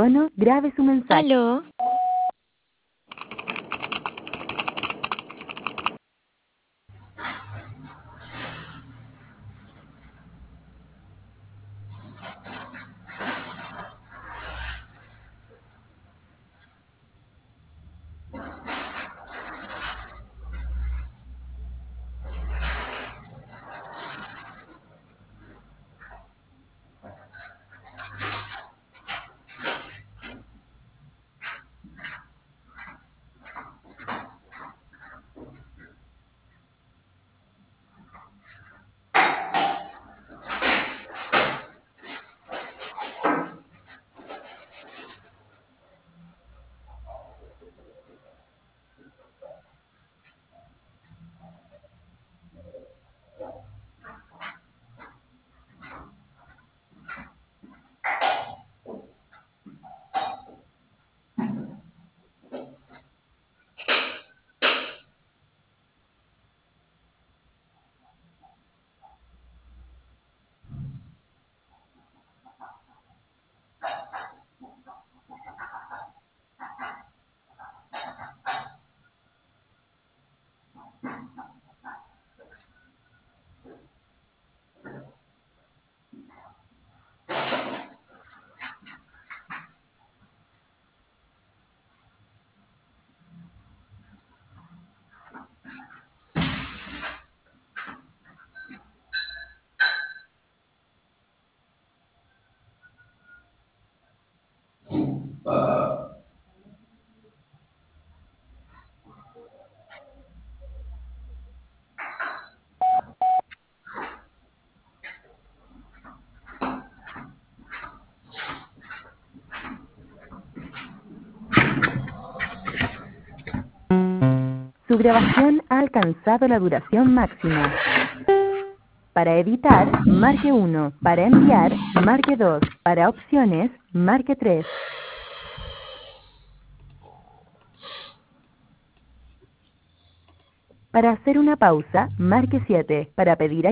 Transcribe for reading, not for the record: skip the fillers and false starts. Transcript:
tono, grabe su mensaje. ¿Aló? Su grabación ha alcanzado la duración máxima. Para editar, marque 1. Para enviar, marque 2. Para opciones, marque 3. Para hacer una pausa, marque 7. Para pedir ayuda,